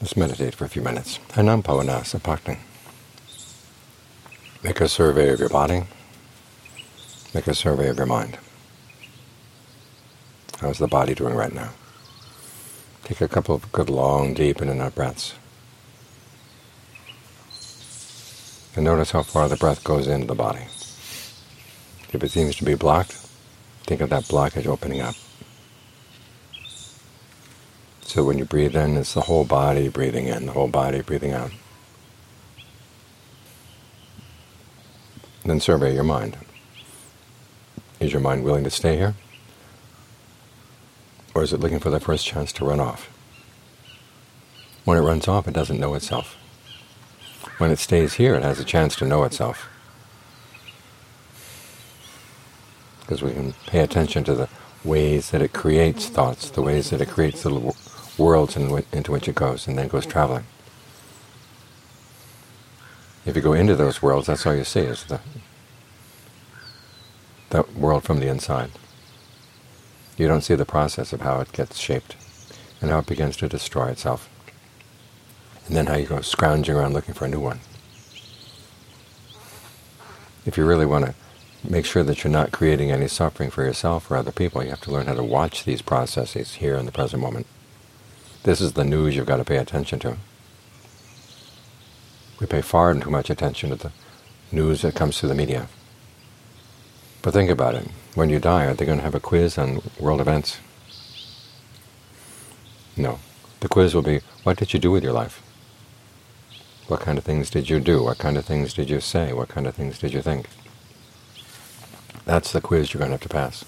Let's meditate for a few minutes. Hanam Pavana Sapakting. Make a survey of your body. Make a survey of your mind. How's the body doing right now? Take a couple of good long, deep in and out breaths. And notice how far the breath goes into the body. If it seems to be blocked, think of that blockage opening up. So when you breathe in, it's the whole body breathing in, the whole body breathing out. Then survey your mind. Is your mind willing to stay here? Or is it looking for the first chance to run off? When it runs off, it doesn't know itself. When it stays here, it has a chance to know itself. Because we can pay attention to the ways that it creates thoughts, the ways that it creates little worlds into which it goes, and then goes traveling. If you go into those worlds, that's all you see is the world from the inside. You don't see the process of how it gets shaped and how it begins to destroy itself, and then how you go scrounging around looking for a new one. If you really want to make sure that you're not creating any suffering for yourself or other people, you have to learn how to watch these processes here in the present moment. This is the news you've got to pay attention to. We pay far too much attention to the news that comes through the media. But think about it. When you die, are they going to have a quiz on world events? No. The quiz will be, what did you do with your life? What kind of things did you do? What kind of things did you say? What kind of things did you think? That's the quiz you're going to have to pass.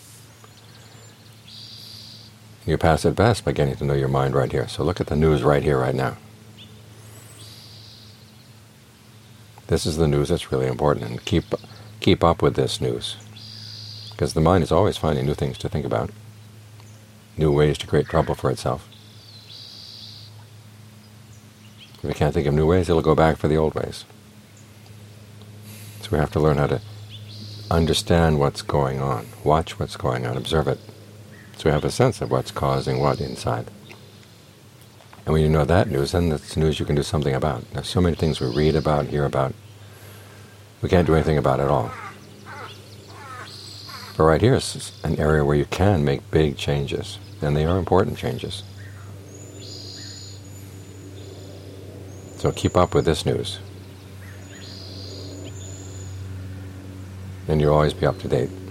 You pass it best by getting to know your mind right here. So look at the news right here, right now. This is the news that's really important, and keep up with this news. Because the mind is always finding new things to think about, new ways to create trouble for itself. If it can't think of new ways, it'll go back for the old ways. So we have to learn how to understand what's going on, watch what's going on, observe it, so we have a sense of what's causing what inside. And when you know that news, then it's news you can do something about. There's so many things we read about, hear about, we can't do anything about at all. But right here is an area where you can make big changes, and they are important changes. So keep up with this news, and you'll always be up to date.